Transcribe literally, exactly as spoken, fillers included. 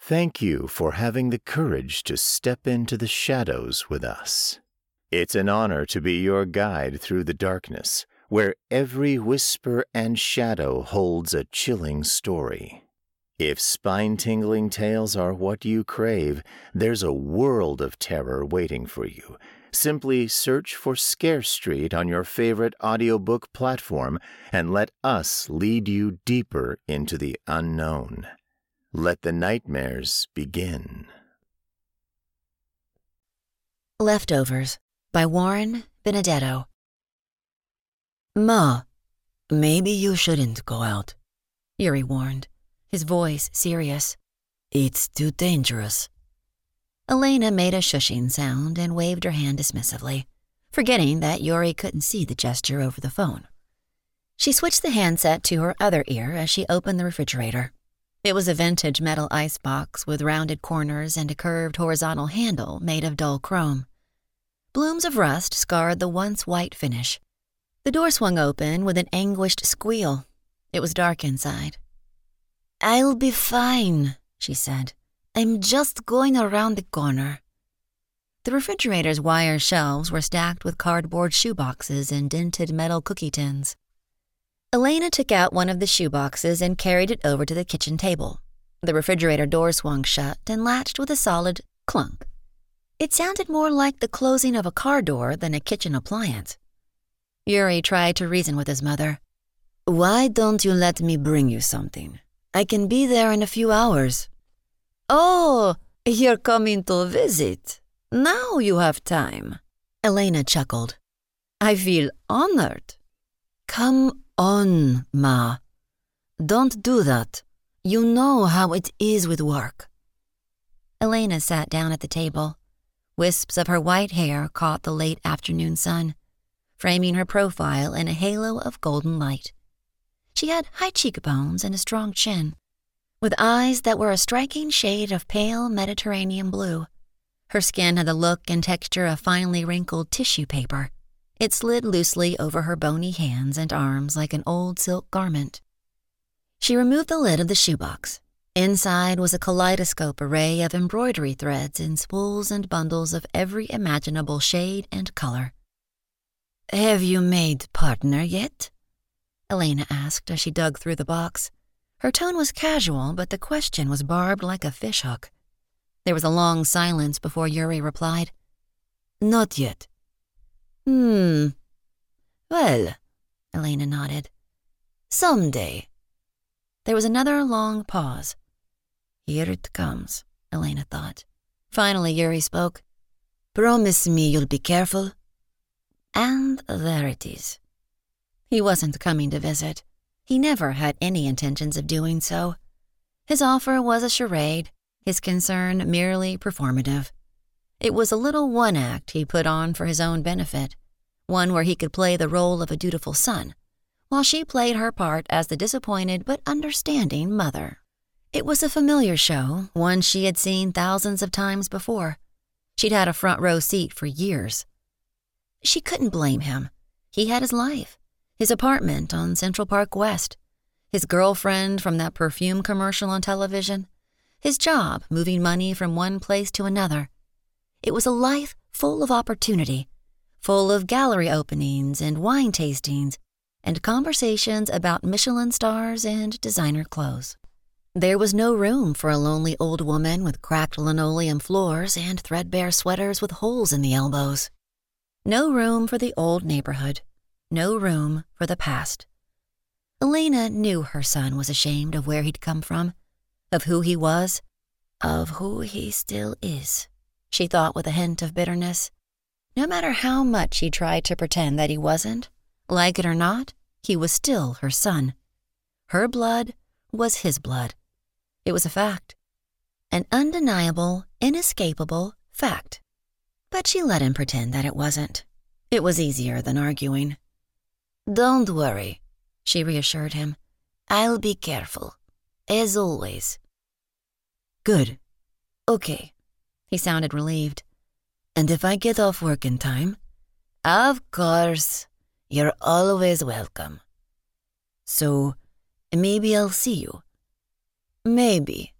Thank you for having the courage to step into the shadows with us. It's an honor to be your guide through the darkness, where every whisper and shadow holds a chilling story. If spine-tingling tales are what you crave, there's a world of terror waiting for you. Simply search for Scare Street on your favorite audiobook platform and let us lead you deeper into the unknown. Let the nightmares begin. Leftovers by Warren Benedetto. Ma, maybe you shouldn't go out, Yuri warned, his voice serious. It's too dangerous. Elena made a shushing sound and waved her hand dismissively, forgetting that Yuri couldn't see the gesture over the phone. She switched the handset to her other ear as she opened the refrigerator. It was a vintage metal icebox with rounded corners and a curved horizontal handle made of dull chrome. Blooms of rust scarred the once white finish. The door swung open with an anguished squeal. It was dark inside. "I'll be fine," she said. "I'm just going around the corner." The refrigerator's wire shelves were stacked with cardboard shoeboxes and dented metal cookie tins. Elena took out one of the shoeboxes and carried it over to the kitchen table. The refrigerator door swung shut and latched with a solid clunk. It sounded more like the closing of a car door than a kitchen appliance. Yuri tried to reason with his mother. "Why don't you let me bring you something? I can be there in a few hours." "Oh, you're coming to visit. Now you have time." Elena chuckled. "I feel honored." "Come on, Ma. Don't do that. You know how it is with work." Elena sat down at the table. Wisps of her white hair caught the late afternoon sun, framing her profile in a halo of golden light. She had high cheekbones and a strong chin, with eyes that were a striking shade of pale Mediterranean blue. Her skin had the look and texture of finely wrinkled tissue paper. It slid loosely over her bony hands and arms like an old silk garment. She removed the lid of the shoebox. Inside was a kaleidoscope array of embroidery threads in spools and bundles of every imaginable shade and color. "Have you made partner yet?" Elena asked as she dug through the box. Her tone was casual, but the question was barbed like a fishhook. There was a long silence before Yuri replied. "Not yet." "Hmm. Well," Elena nodded. "Someday." There was another long pause. Here it comes, Elena thought. Finally, Yuri spoke. "Promise me you'll be careful." And there it is. He wasn't coming to visit. He never had any intentions of doing so. His offer was a charade, his concern merely performative. It was a little one-act he put on for his own benefit, one where he could play the role of a dutiful son, while she played her part as the disappointed but understanding mother. It was a familiar show, one she had seen thousands of times before. She'd had a front row seat for years. She couldn't blame him. He had his life, his apartment on Central Park West, his girlfriend from that perfume commercial on television, his job moving money from one place to another. It was a life full of opportunity, full of gallery openings and wine tastings and conversations about Michelin stars and designer clothes. There was no room for a lonely old woman with cracked linoleum floors and threadbare sweaters with holes in the elbows. No room for the old neighborhood. No room for the past. Elena knew her son was ashamed of where he'd come from, of who he was, of who he still is, she thought with a hint of bitterness. No matter how much he tried to pretend that he wasn't, like it or not, he was still her son. Her blood was his blood. It was a fact. An undeniable, inescapable fact. But she let him pretend that it wasn't. It was easier than arguing. "Don't worry," she reassured him. "I'll be careful, as always." "Good. Okay." He sounded relieved. "And if I get off work in time?" "Of course. You're always welcome." "So, maybe I'll see you." "Maybe."